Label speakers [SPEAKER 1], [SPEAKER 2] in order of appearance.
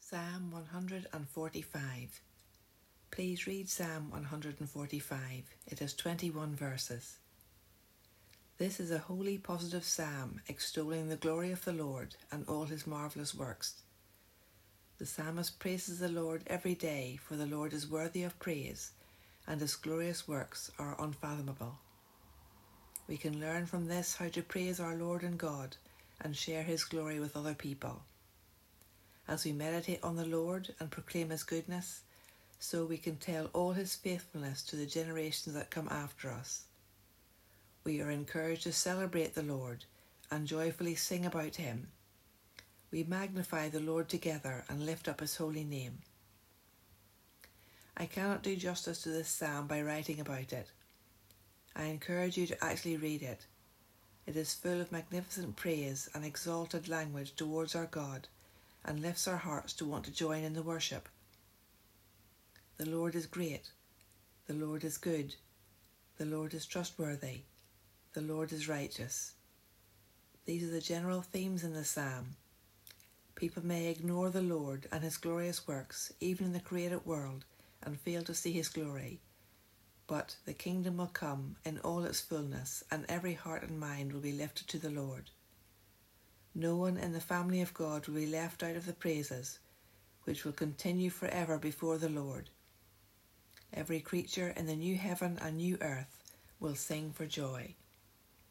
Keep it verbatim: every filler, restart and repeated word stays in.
[SPEAKER 1] Psalm one hundred forty-five. Please read Psalm one hundred forty-five. It has twenty-one verses. This is a holy, positive psalm extolling the glory of the Lord and all his marvellous works. The psalmist praises the Lord every day, for the Lord is worthy of praise, and his glorious works are unfathomable. We can learn from this how to praise our Lord and God and share his glory with other people. As we meditate on the Lord and proclaim his goodness, so we can tell all his faithfulness to the generations that come after us. We are encouraged to celebrate the Lord and joyfully sing about him. We magnify the Lord together and lift up his holy name. I cannot do justice to this psalm by writing about it. I encourage you to actually read it. It is full of magnificent praise and exalted language towards our God, and lifts our hearts to want to join in the worship. The Lord is great. The Lord is good. The Lord is trustworthy. The Lord is righteous. These are the general themes in the psalm. People may ignore the Lord and his glorious works, even in the created world, and fail to see his glory. But the kingdom will come in all its fullness, and every heart and mind will be lifted to the Lord. No one in the family of God will be left out of the praises, which will continue forever before the Lord. Every creature in the new heaven and new earth will sing for joy.